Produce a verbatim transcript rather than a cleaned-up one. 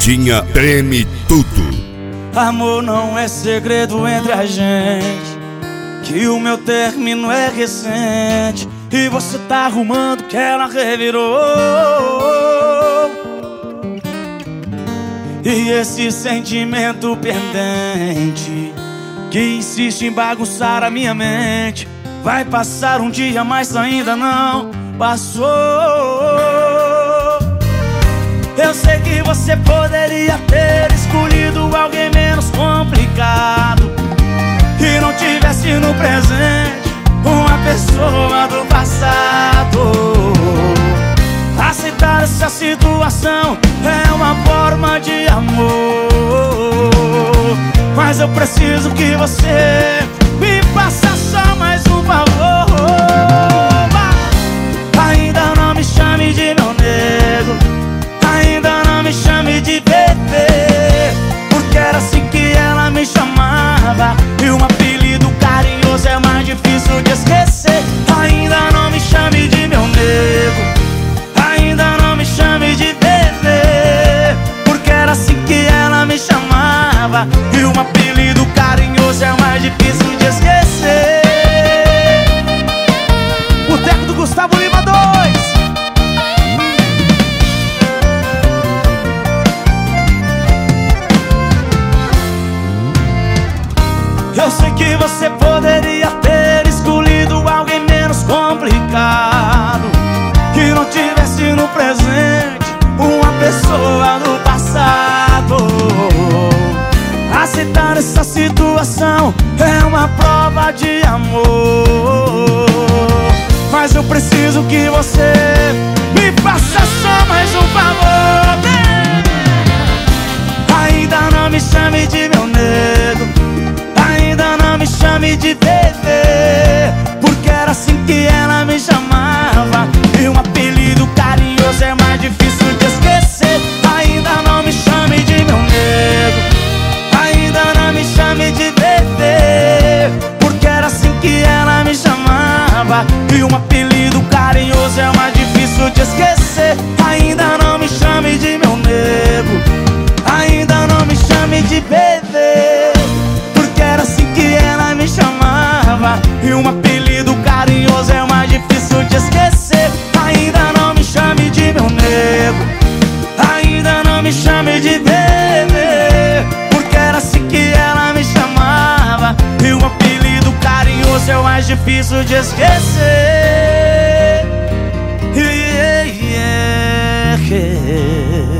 Serginha treme tudo. Amor, não é segredo entre a gente que o meu término é recente e você tá arrumando que ela revirou. E esse sentimento pendente que insiste em bagunçar a minha mente vai passar um dia, mas ainda não passou. Eu sei que você poderia ter escolhido alguém menos complicado e não tivesse no presente uma pessoa do passado. Aceitar essa situação é uma forma de amor, mas eu preciso que você me faça só mais um favor. Ainda não me chame de meu nego, ainda não me chame de bebê, porque era assim que ela me chamava e um apelido carinhoso é mais difícil de esquecer. Ainda não me chame de meu nego, ainda não me chame de bebê, porque era assim que ela me chamava e um apelido carinhoso é mais difícil de esquecer. Boteco do Gustavo Lima dois. Eu sei que você poderia ter escolhido alguém menos complicado, que não tivesse no presente uma pessoa do passado. Aceitar essa situação é uma prova de amor, mas eu preciso que você me faça só mais um favor. Ainda não me chame de meu nego, ainda não me chame de bebê, porque era assim que ela me chamava e um apelido carinhoso é mais difícil de esquecer. Ainda não me chame de meu nego, ainda não me chame de bebê, porque era assim que ela me chamava e um apelido carinhoso é mais difícil de esquecer. Ainda não me chame de meu nego, ainda não me chame de bebê, porque era assim que ela me chamava e um apelido carinhoso é mais difícil de esquecer. Ainda não me chame de meu nego, ainda não me chame de bebê, porque era assim que ela me chamava e um apelido carinhoso é o mais difícil de esquecer. Yeah, yeah, yeah.